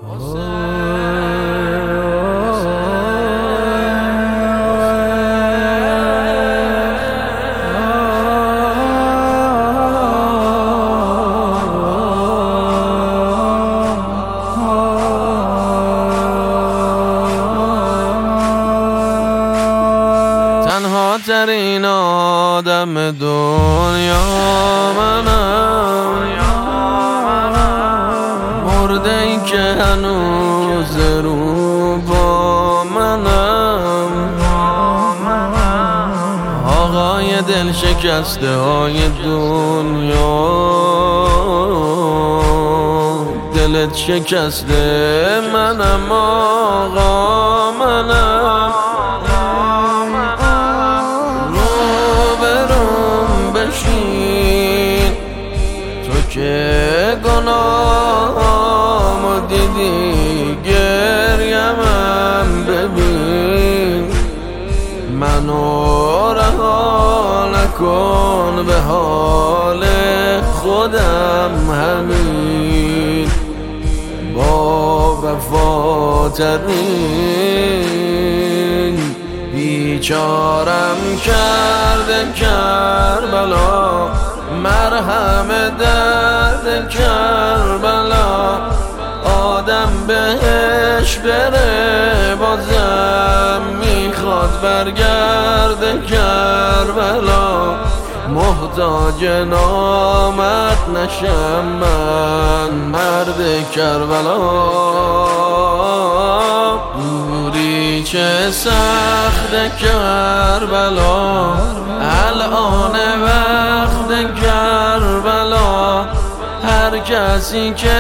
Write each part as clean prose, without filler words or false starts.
تنها ترین آدم دنیا منم، مرده ای که هنوز رو با منم، آقای دل شکسته های دنیا، دلت شکسته منم آقا منم، روبروم بشین تو که گناهامو دیدی، گریمم ببین، منو رها نکن به حال خودم همین، با وفاترین بیچارم کرده کربلا، مرهم درد کربلا، آدم بهش بره بازم میخواد برگرده کربلا، محتاج نامت نشم من مرد کربلا، دوری چه سخت کربلا، الان وقت کربلا، هر کسی که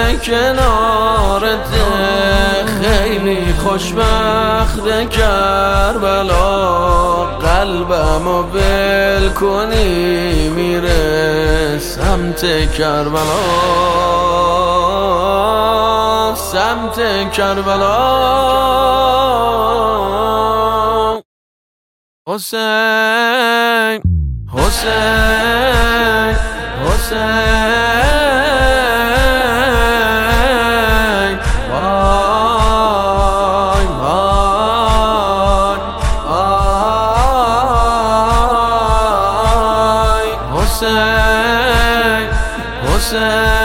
کنارته خیلی خوشبخت کربلا، قلبمو ول کنی میره سمت کربلا، سمت کربلا. حسین حسین حسین، وای وای آی، حسین حسین